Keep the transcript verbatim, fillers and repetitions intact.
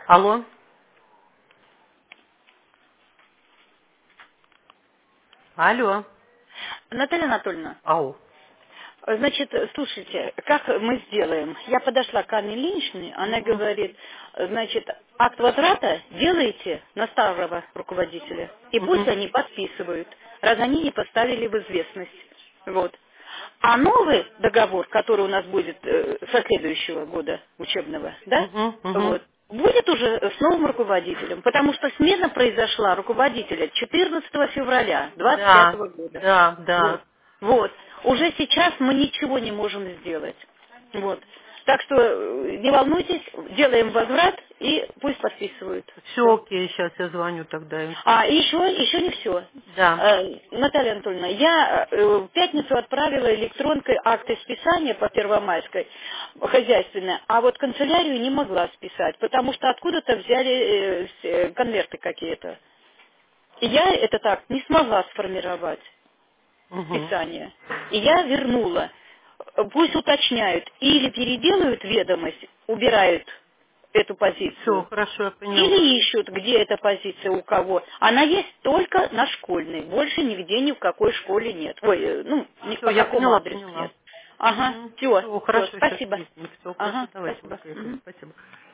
Алло. Алло. Наталья Анатольевна, Ау. значит, слушайте, как мы сделаем? Я подошла к Анне Ильиничне, она Мгм. говорит, значит, акт возврата делайте на старого руководителя, и пусть Мгм. они подписывают, раз они не поставили в известность. Вот. А новый договор, который у нас будет э, со следующего года учебного, да, Мгм. Мгм. вот, будет уже с новым руководителем, потому что смена произошла руководителя четырнадцатого февраля двадцать Да, пятого года. да, Вот. да. Вот. Уже сейчас мы ничего не можем сделать. Вот. Так что э, не волнуйтесь, делаем возврат и пусть подписывают. Все Все. окей, сейчас я звоню тогда им. А еще, еще не все. Да. Наталья Анатольевна, я э, в пятницу отправила электронкой акты списания по Первомайской хозяйственное, а вот канцелярию не могла списать, потому что откуда-то взяли э, с- э, конверты какие-то. И я этот акт не смогла сформировать. Угу. Списание. И я вернула. Пусть уточняют. Или переделают ведомость, убирают эту Все, позицию, хорошо, я поняла. или ищут, где эта позиция у кого. Она есть только на школьной. Больше нигде ни в какой школе нет. Ой, э, ну, ни Все, по я какому поняла, адресу нет. поняла. Ага, Угу. все, Все, все, хорошо, сейчас спасибо. выясним. Все, хорошо, Ага, давайте, мы спасибо. приехали. Мгм. Спасибо.